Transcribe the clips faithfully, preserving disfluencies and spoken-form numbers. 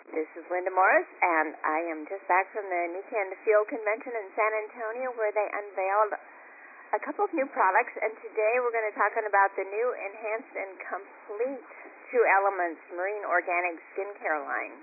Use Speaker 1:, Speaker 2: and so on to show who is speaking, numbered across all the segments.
Speaker 1: This is Linda Morris, and I am just back from the Nikken Field Convention in San Antonio, where they unveiled a couple of new products, and today we're going to talk about the new Enhanced and Complete True Elements Marine Organic Skincare line.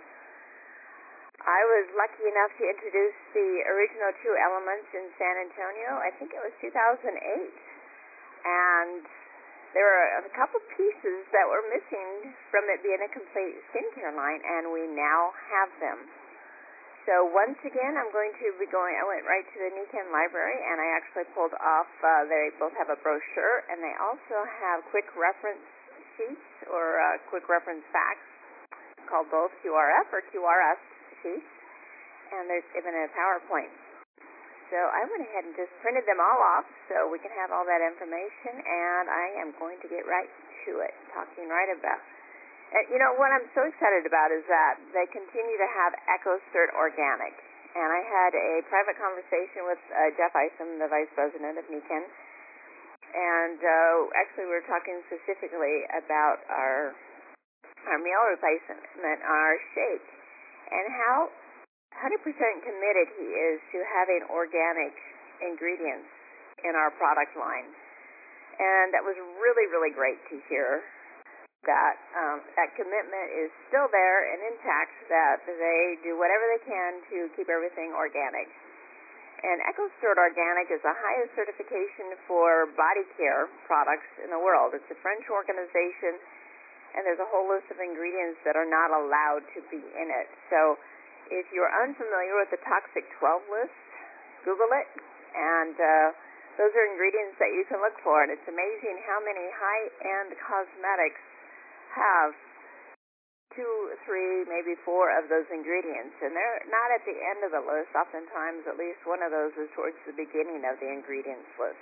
Speaker 1: I was lucky enough to introduce the original True Elements in San Antonio. I think it was two thousand eight, and there were a couple pieces that were missing from it being a complete skincare line, and we now have them. So once again, I'm going to be going, I went right to the Nikken library, and I actually pulled off, uh, they both have a brochure, and they also have quick reference sheets, or uh, quick reference facts, called both Q R F or Q R S sheets, and there's even a PowerPoint. So I went ahead and just printed them all off so we can have all that information, and I am going to get right to it, talking right about. Uh, you know, what I'm so excited about is that they continue to have EcoCert Organic, and I had a private conversation with uh, Jeff Isom, the Vice President of Nikken, and uh, actually we were talking specifically about our our meal replacement, our shake, and how one hundred percent committed he is to having organic ingredients in our product line. And that was really, really great to hear that um, that commitment is still there and intact, that they do whatever they can to keep everything organic. And EcoCert Organic is the highest certification for body care products in the world. It's a French organization, and there's a whole list of ingredients that are not allowed to be in it. So if you're unfamiliar with the Toxic twelve list, Google it, and uh, those are ingredients that you can look for. And it's amazing how many high-end cosmetics have two, three, maybe four of those ingredients. And they're not at the end of the list. Oftentimes, at least one of those is towards the beginning of the ingredients list.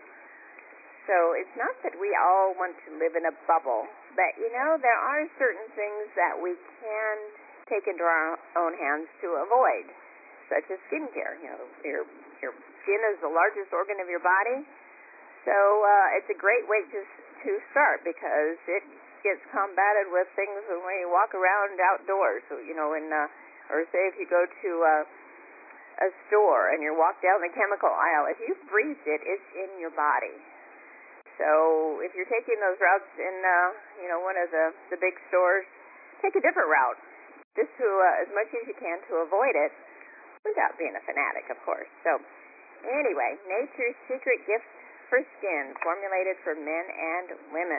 Speaker 1: So it's not that we all want to live in a bubble, but, you know, there are certain things that we can take into our own hands to avoid, such as skincare. You know, your your skin is the largest organ of your body, so uh, it's a great way to to start, because it gets combated with things when you walk around outdoors. So, you know, in uh, or say if you go to uh, a store and you walk down the chemical aisle, if you breathe it, it's in your body. So if you're taking those routes in, uh, you know, one of the the big stores, take a different route, just to, uh, as much as you can, to avoid it, without being a fanatic, of course. So, anyway, Nature's Secret Gift for Skin, formulated for men and women.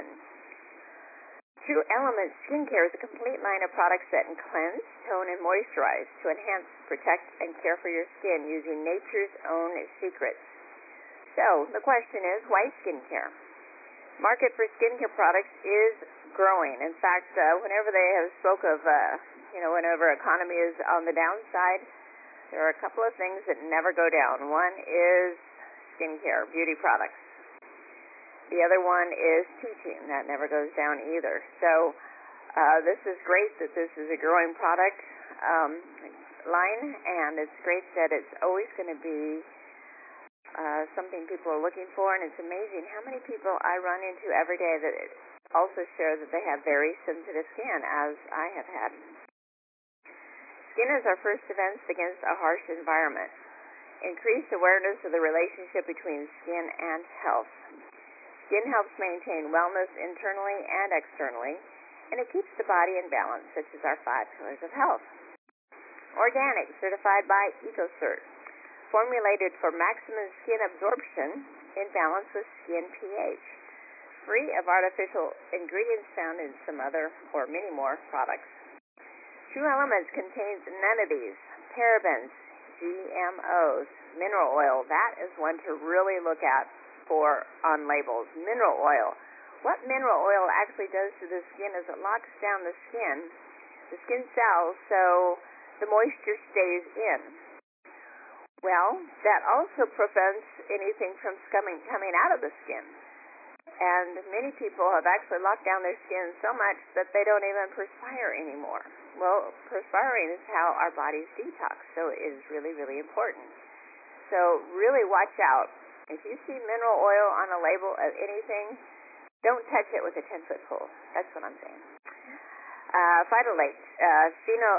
Speaker 1: True Elements Skincare is a complete line of products that cleanse, tone, and moisturize to enhance, protect, and care for your skin using nature's own secrets. So, the question is, why skincare? Market for skincare products is growing. In fact, uh, whenever they have spoke of uh, you know, whenever economy is on the downside, there are a couple of things that never go down. One is skincare, beauty products. The other one is teaching. That never goes down either. So uh, this is great that this is a growing product um, line, and it's great that it's always going to be uh, something people are looking for, and it's amazing how many people I run into every day that also share that they have very sensitive skin, as I have had. Skin is our first defense against a harsh environment. Increased awareness of the relationship between skin and health. Skin helps maintain wellness internally and externally, and it keeps the body in balance, such as our five pillars of health. Organic, certified by EcoCert. Formulated for maximum skin absorption in balance with skin pH. Free of artificial ingredients found in some other or many more products. True Elements contains none of these: parabens, G M Os, mineral oil. That is one to really look at for on labels. Mineral oil. What mineral oil actually does to the skin is it locks down the skin, the skin cells, so the moisture stays in. Well, that also prevents anything from coming coming out of the skin. And many people have actually locked down their skin so much that they don't even perspire anymore. Well, perspiring is how our bodies detox, so it is really, really important. So really watch out. If you see mineral oil on a label of anything, don't touch it with a ten-foot pole. That's what I'm saying. Uh, Phytolate, uh,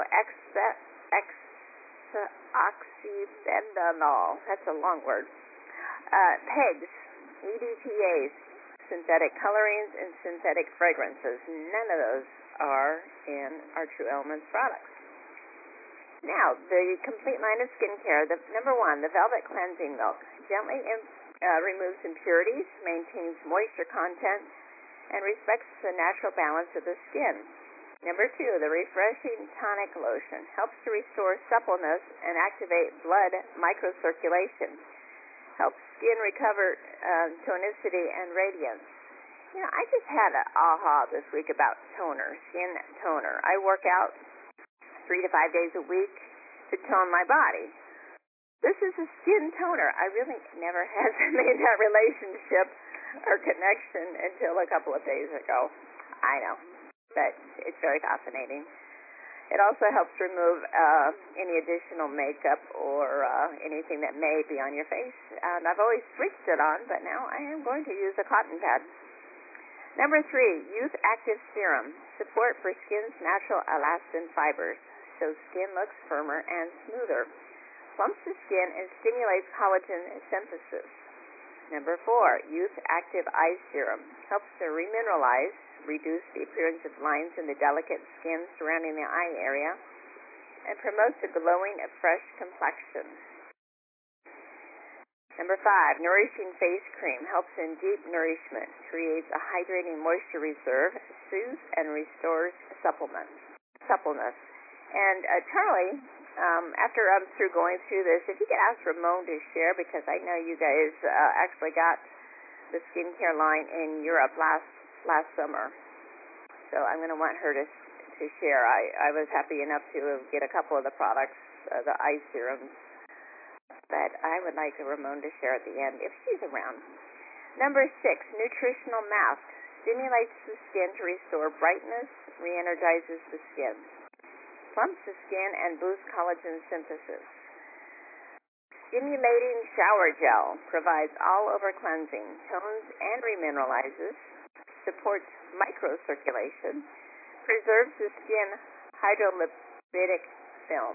Speaker 1: phenoxyethanol, that's a long word. Uh, PEGs, E D T As, synthetic colorings, and synthetic fragrances. None of those are in our True Elements products. Now, the complete line of skincare, the number one, the Velvet Cleansing Milk, gently im- uh, removes impurities, maintains moisture content, and respects the natural balance of the skin. Number two, the Refreshing Tonic Lotion helps to restore suppleness and activate blood microcirculation. Helps skin recover uh, tonicity and radiance. You know, I just had an aha this week about toner, skin toner. I work out three to five days a week to tone my body. This is a skin toner. I really never had made that relationship or connection until a couple of days ago. I know, but it's very fascinating. It also helps remove uh, any additional makeup or uh, anything that may be on your face. And I've always switched it on, but now I am going to use a cotton pad. Number three, Youth Active Serum. Support for skin's natural elastin fibers, so skin looks firmer and smoother. Plumps the skin and stimulates collagen synthesis. Number four, Youth Active Eye Serum. Helps to remineralize, reduce the appearance of lines in the delicate skin surrounding the eye area, and promotes a glowing, fresh complexion. Number five, Nourishing Face Cream helps in deep nourishment, creates a hydrating moisture reserve, soothes and restores supplement, suppleness. And uh, Charlie, um, after I'm through going through this, if you could ask Ramon to share, because I know you guys uh, actually got the skincare line in Europe last last summer. So I'm going to want her to to share. I, I was happy enough to get a couple of the products, uh, the eye serums, but I would like Ramon to share at the end if she's around. Number six, Nutritional Mask. Stimulates the skin to restore brightness, re-energizes the skin. Plumps the skin and boosts collagen synthesis. Stimulating Shower Gel provides all-over cleansing, tones and remineralizes, supports microcirculation, preserves the skin hydrolytic film.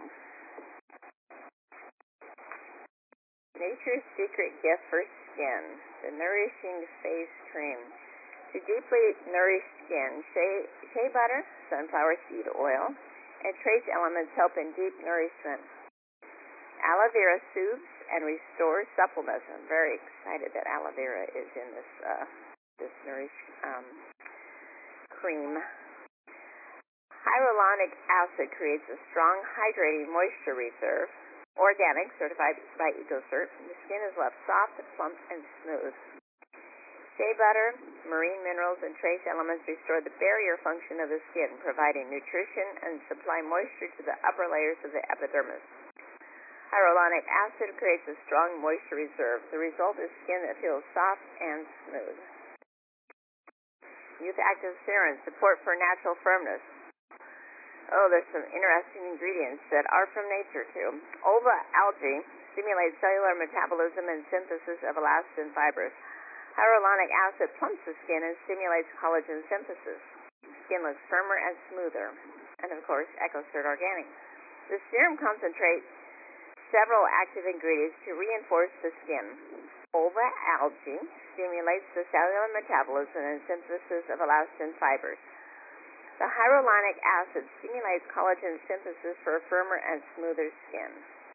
Speaker 1: Nature's Secret Gift for Skin, the Nourishing Face Cream. To deeply nourish skin, shea, shea butter, sunflower seed oil, and trace elements help in deep nourishment. Aloe vera soothes and restores suppleness. I'm very excited that aloe vera is in this uh, this nourish um, cream. Hyaluronic acid creates a strong hydrating moisture reserve. Organic, certified by EcoCert. The skin is left soft, plump, and smooth. Shea butter, marine minerals, and trace elements restore the barrier function of the skin, providing nutrition and supply moisture to the upper layers of the epidermis. Hyaluronic acid creates a strong moisture reserve. The result is skin that feels soft and smooth. Youth Active Serum, support for natural firmness. Oh, there's some interesting ingredients that are from nature, too. Ulva algae stimulates cellular metabolism and synthesis of elastin fibers. Hyaluronic acid plumps the skin and stimulates collagen synthesis. Skin looks firmer and smoother. And, of course, EcoCert Organic. The serum concentrates several active ingredients to reinforce the skin. Ulva algae stimulates the cellular metabolism and synthesis of elastin fibers. The hyaluronic acid stimulates collagen synthesis for a firmer and smoother skin.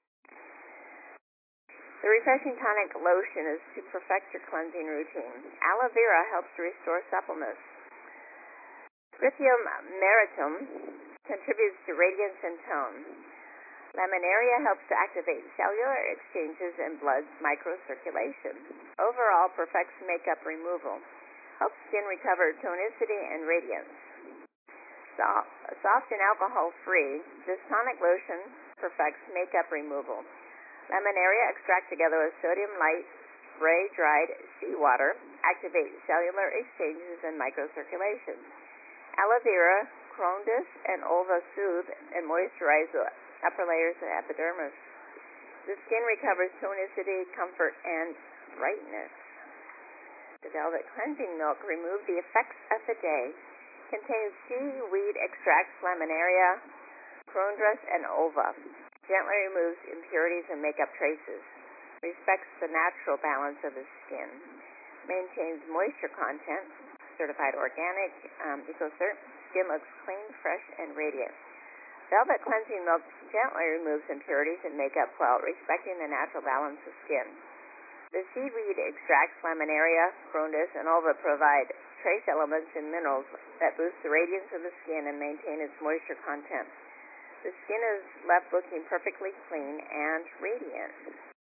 Speaker 1: The Refreshing Tonic Lotion is to perfect your cleansing routine. Aloe vera helps to restore suppleness. Lithium meritum contributes to radiance and tone. Laminaria helps to activate cellular exchanges and blood microcirculation. Overall, perfects makeup removal. Helps skin recover tonicity and radiance. Soft, soft and alcohol-free, this tonic lotion perfects makeup removal. Laminaria extract together with sodium light, spray-dried seawater, activate cellular exchanges and microcirculation. Aloe vera, Crondis, and Ulva soothe and moisturize the upper layers of epidermis. The skin recovers tonicity, comfort, and brightness. The Velvet Cleansing Milk removes the effects of the day. Contains seaweed extracts, laminaria, chondrus, and ova. Gently removes impurities and makeup traces. Respects the natural balance of the skin. Maintains moisture content. Certified organic, um, EcoCert. Skin looks clean, fresh, and radiant. Velvet Cleansing Milk gently removes impurities and makeup while respecting the natural balance of skin. The seaweed extracts, laminaria, chondrus, and ova provide trace elements and minerals that boost the radiance of the skin and maintain its moisture content. The skin is left looking perfectly clean and radiant.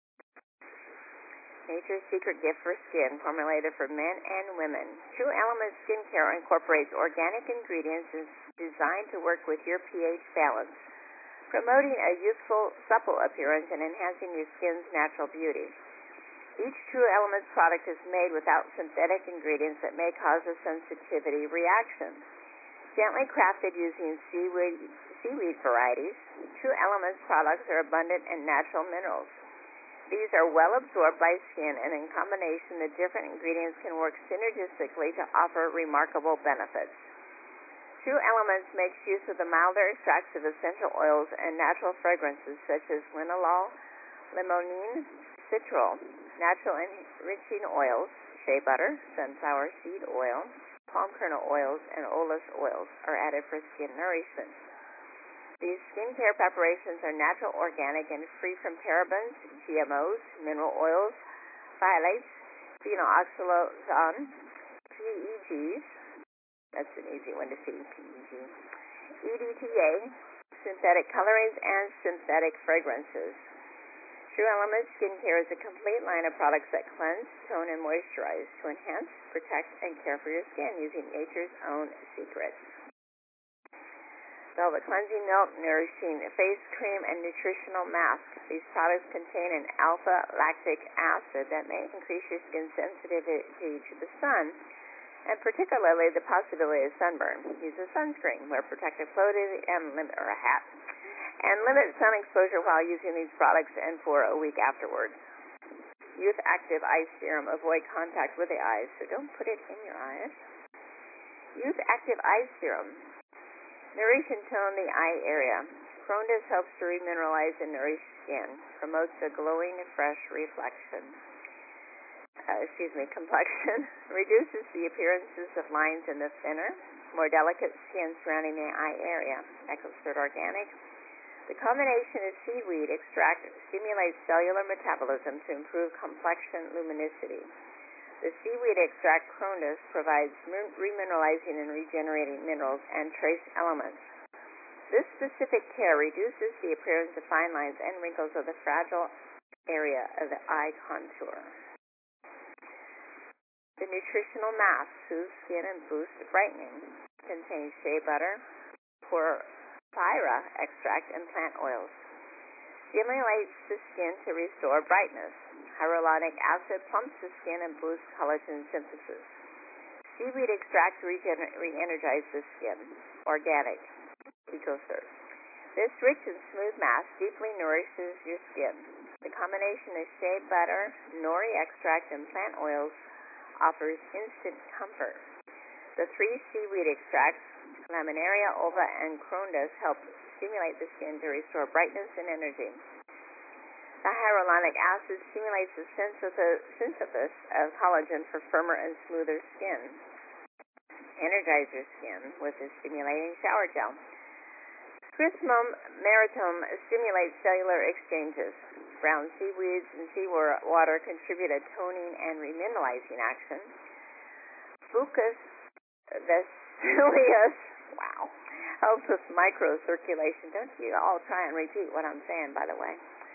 Speaker 1: Nature's Secret Gift for Skin, formulated for men and women. True Elements Skincare incorporates organic ingredients designed to work with your pH balance, promoting a youthful, supple appearance and enhancing your skin's natural beauty. Each True Elements product is made without synthetic ingredients that may cause a sensitivity reaction. Gently crafted using seaweed, seaweed varieties, True Elements products are abundant in natural minerals. These are well absorbed by skin, and in combination, the different ingredients can work synergistically to offer remarkable benefits. True Elements makes use of the milder extracts of essential oils and natural fragrances such as linalool, limonene, citral, natural enriching oils, shea butter, sunflower seed oil, palm kernel oils, and olive oils are added for skin nourishment. These skincare preparations are natural, organic, and free from parabens, G M Os, mineral oils, phthalates, phenoxyethanol, P E Gs, that's an easy one to see, P E G, E D T A, synthetic colorants, and synthetic fragrances. True Elements Skincare is a complete line of products that cleanse, tone, and moisturize to enhance, protect, and care for your skin using nature's own secrets. Velvet Cleansing Milk, Nourishing Face Cream, and Nutritional Mask. These products contain an alpha-lactic acid that may increase your skin's sensitivity to the sun, and particularly the possibility of sunburn. Use a sunscreen, wear protective clothing, and limit, or a hat, and limit sun exposure while using these products and for a week afterwards. Youth Active Eye Serum. Avoid contact with the eyes, so don't put it in your eyes. Youth Active Eye Serum. Nourish and tone the eye area. Chondrus helps to remineralize and nourish skin. Promotes a glowing, fresh reflection. Uh, excuse me, complexion. Reduces the appearances of lines in the thinner, more delicate skin surrounding the eye area. EcoCert Organic. The combination of seaweed extract stimulates cellular metabolism to improve complexion luminosity. The seaweed extract chondrus provides remineralizing and regenerating minerals and trace elements. This specific care reduces the appearance of fine lines and wrinkles of the fragile area of the eye contour. The Nutritional Mask soothes skin and boosts brightening. Contains shea butter, porphyra extract, and plant oils. Stimulates the skin to restore brightness. Hyaluronic acid plumps the skin and boosts collagen synthesis. Seaweed extract regener- re-energizes the skin. Organic. EcoCert. This rich and smooth mask deeply nourishes your skin. The combination of shea butter, nori extract, and plant oils offers instant comfort. The three seaweed extracts, laminaria, ova, and chondrus, help stimulate the skin to restore brightness and energy. The hyaluronic acid stimulates the synthesis of collagen for firmer and smoother skin. Energize your skin with a stimulating shower gel. Crismum maritum stimulates cellular exchanges. Brown seaweeds and seawater contribute a toning and remineralizing action. Fucus vesileus, wow, helps with microcirculation. Don't you all try and repeat what I'm saying, by the way.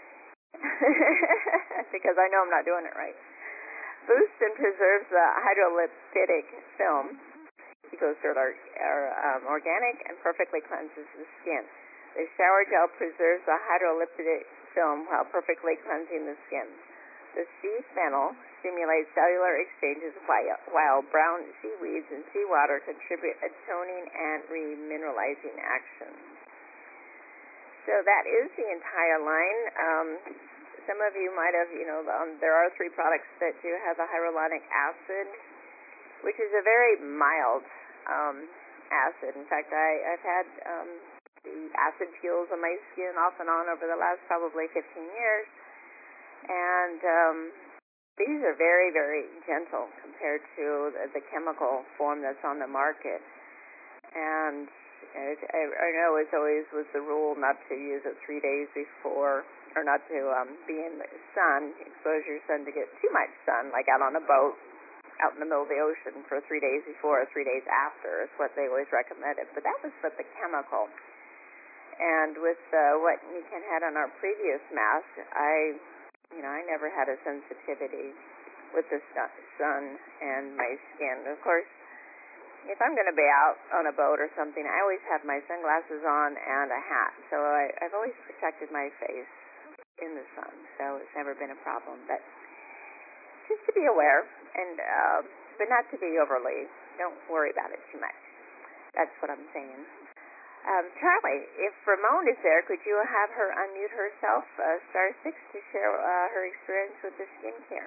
Speaker 1: Because I know I'm not doing it right. Boosts and preserves the hydrolypidic film. EcoCert are, are um, organic and perfectly cleanses the skin. The shower gel preserves the hydrolypidic film while perfectly cleansing the skin. The sea fennel stimulates cellular exchanges while, while brown seaweeds and seawater contribute a toning and remineralizing action. So that is the entire line. Um, some of you might have, you know, um, there are three products that do have the hyaluronic acid, which is a very mild um, acid. In fact, I, I've had um, the acid peels on my skin off and on over the last probably fifteen years. And um, these are very, very gentle compared to the, the chemical form that's on the market. And it, I, I know it's always was the rule not to use it three days before, or not to um, be in the sun, expose your sun to get too much sun, like out on a boat, out in the middle of the ocean for three days before or three days after is what they always recommended. But that was with the chemical. And with uh, what Nikken had on our previous mask, I, you know, I never had a sensitivity with the sun and my skin. Of course, if I'm going to be out on a boat or something, I always have my sunglasses on and a hat. So I, I've always protected my face in the sun. So it's never been a problem. But just to be aware, and uh, but not to be overly. Don't worry about it too much. That's what I'm saying. Um, Charlie, if Ramon is there, could you have her unmute herself, uh, star six, to share uh, her experience with the skincare?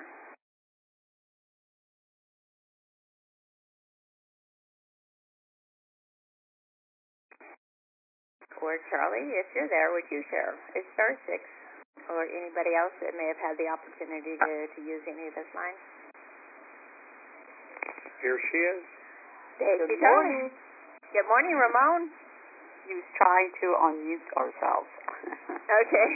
Speaker 1: Or Charlie, if you're there, would you share? It's star six, or anybody else that may have had the opportunity to, to use any of this line.
Speaker 2: Here she is.
Speaker 1: There
Speaker 3: Good
Speaker 1: you go.
Speaker 3: morning.
Speaker 1: Good morning, Ramon.
Speaker 3: He was trying to unmute ourselves.
Speaker 1: Okay.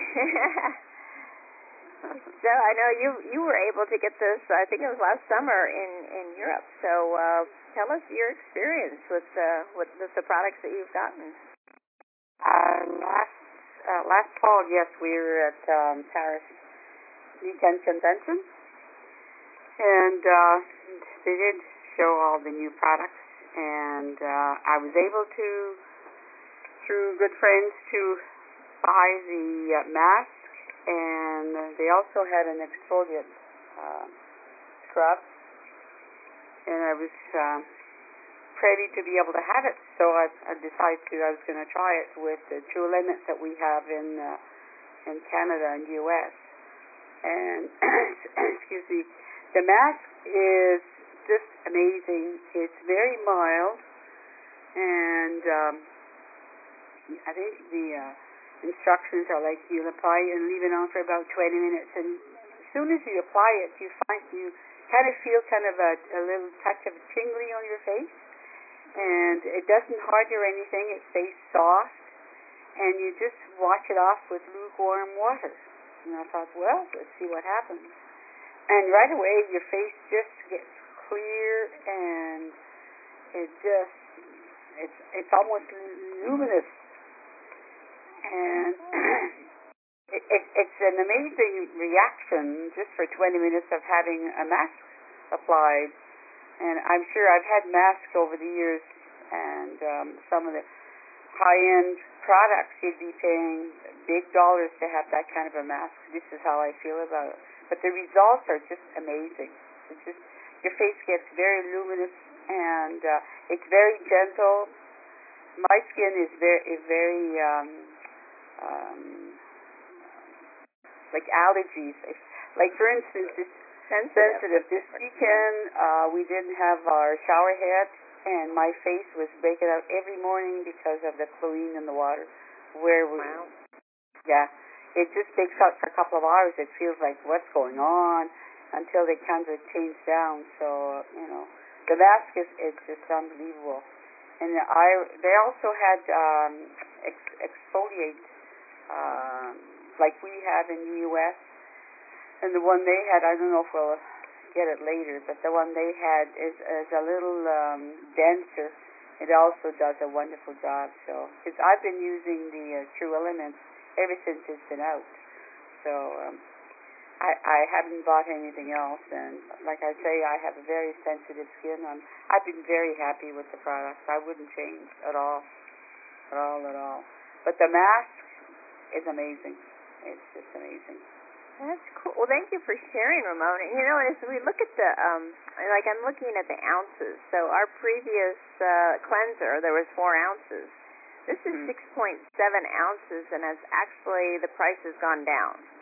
Speaker 1: So I know you you were able to get this, I think it was last summer in, in Europe. So uh, tell us your experience with, uh, with, with the products that you've gotten.
Speaker 3: Uh, last uh, last fall, yes, we were at um, Paris Weekend Convention, and uh, they did show all the new products, and uh, I was able to, through good friends, to buy the uh, mask, and they also had an exfoliant uh, scrub, and I was um, ready to be able to have it, so I, I decided to, I was going to try it with the True Elements that we have in uh, in Canada and U S And excuse me, the mask is just amazing. It's very mild, and um, I think the uh, instructions are like you apply it and leave it on for about twenty minutes, and as soon as you apply it, you find you kind of feel kind of a, a little touch of tingly on your face. And it doesn't harden or anything. It stays soft, and you just wash it off with lukewarm water. And I thought, well, let's see what happens. And right away, your face just gets clear, and it just, it's it's almost luminous. And it, it, it's an amazing reaction just for twenty minutes of having a mask applied. And I'm sure I've had masks over the years, and um, some of the high-end products, you'd be paying big dollars to have that kind of a mask. This is how I feel about it. But the results are just amazing. It's just, your face gets very luminous, and uh, it's very gentle. My skin is very, is very um, um, like allergies. Like, for instance, this sensitive. sensitive. This weekend, uh, we didn't have our shower head, and my face was breaking out every morning because of the chlorine in the water. Where we,
Speaker 1: Wow.
Speaker 3: Yeah, it just breaks out for a couple of hours. It feels like what's going on until they kind of change down. So, you know, the mask is it's just unbelievable. And I, they also had um, ex, exfoliate, um, like we have in the U S And the one they had, I don't know if we'll get it later, but the one they had is, is a little um, denser. It also does a wonderful job. So, cause I've been using the uh, True Elements ever since it's been out. So, um, I, I haven't bought anything else. And like I say, I have a very sensitive skin. I'm, I've been very happy with the product. I wouldn't change at all, at all, at all. But the mask is amazing. It's just amazing.
Speaker 1: That's cool. Well, thank you for sharing, Ramon. And, you know, as we look at the, um, like I'm looking at the ounces. So our previous uh, cleanser, there was four ounces. This is mm-hmm. six point seven ounces, and has actually, the price has gone down.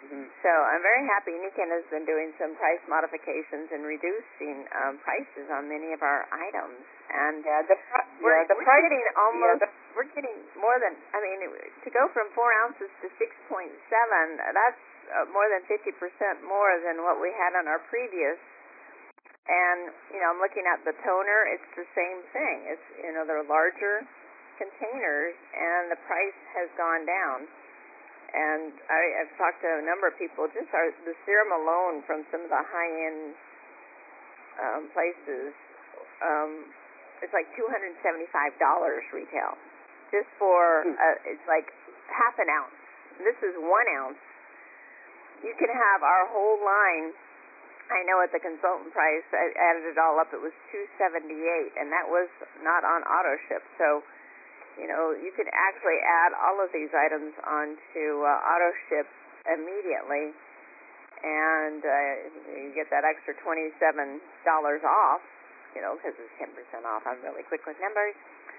Speaker 3: Mm-hmm.
Speaker 1: So I'm very happy. Nikken has been doing some price modifications and reducing um, prices on many of our items. And
Speaker 3: yeah, the, pri-
Speaker 1: we're,
Speaker 3: yeah, the
Speaker 1: we're
Speaker 3: price,
Speaker 1: getting almost,
Speaker 3: yeah, the,
Speaker 1: we're getting more than, I mean, to go from four ounces to six point seven, that's uh, more than fifty percent more than what we had on our previous. And, you know, I'm looking at the toner, it's the same thing. It's, you know, they're larger containers, and the price has gone down. And I, I've talked to a number of people, just our, the serum alone from some of the high-end um, places, um, it's like two hundred seventy-five dollars retail, just for, uh, it's like half an ounce. This is one ounce. You can have our whole line. I know at the consultant price, I added it all up, it was two hundred seventy-eight dollars, and that was not on auto ship. So, you know, you could actually add all of these items onto uh, auto ship immediately, and uh, you get that extra twenty-seven dollars off, you know, because it's ten percent off. I'm really quick with numbers.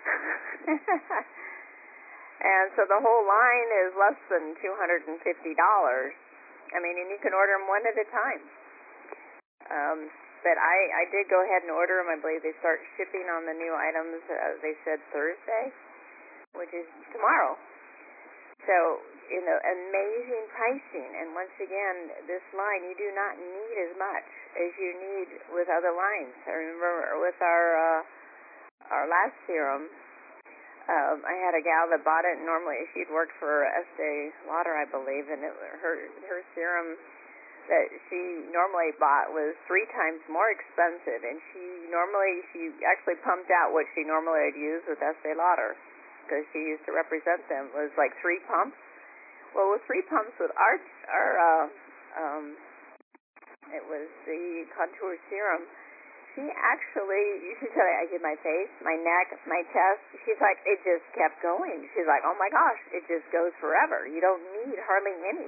Speaker 1: And so the whole line is less than two hundred fifty dollars. I mean, and you can order them one at a time. Um, but I, I did go ahead and order them. I believe they start shipping on the new items, uh, they said Thursday, which is tomorrow. So, you know, amazing pricing. And once again, this line, you do not need as much as you need with other lines. I remember with our uh, our last serum, um, I had a gal that bought it, and normally she'd worked for Estee Lauder, I believe, and it, her her serum that she normally bought was three times more expensive, and she normally, she actually pumped out what she normally would use with Estee Lauder, because she used to represent them, was like three pumps. Well, with three pumps with our, our uh, um, it was the contour serum, she actually, you should tell me, I did my face, my neck, my chest, she's like, it just kept going. She's like, oh my gosh, it just goes forever. You don't need hardly any.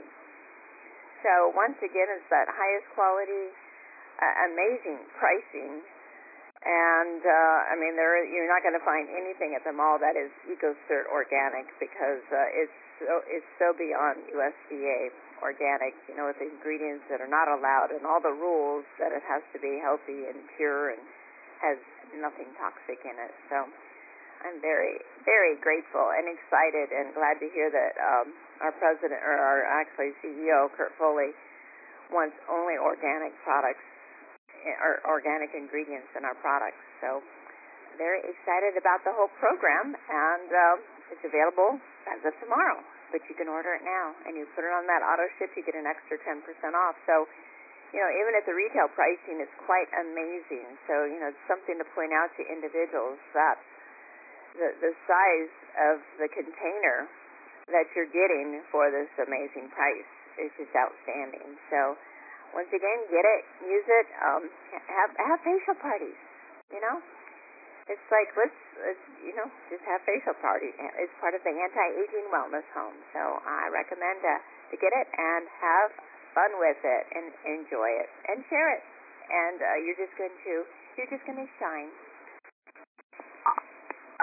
Speaker 1: So once again, it's that highest quality, uh, amazing pricing. And, uh, I mean, there you're not going to find anything at the mall that is EcoCert organic, because uh, it's so, it's so beyond U S D A organic, you know, with the ingredients that are not allowed and all the rules that it has to be healthy and pure and has nothing toxic in it. So I'm very, very grateful and excited and glad to hear that um, our president, or our actually C E O, Kurt Foley, wants only organic products or organic ingredients in our products. So very excited about the whole program, and um, it's available as of tomorrow, but you can order it now, and you put it on that auto ship, you get an extra ten percent off. So, you know, even at the retail pricing, it's quite amazing. So, you know, it's something to point out to individuals that the, the size of the container that you're getting for this amazing price is just outstanding. So, once again, get it, use it, um, have have facial parties, you know? It's like, let's, let's, you know, just have facial parties. It's part of the anti-aging wellness home. So I recommend uh, to get it and have fun with it and enjoy it and share it. And uh, you're just going to, you're just going to shine.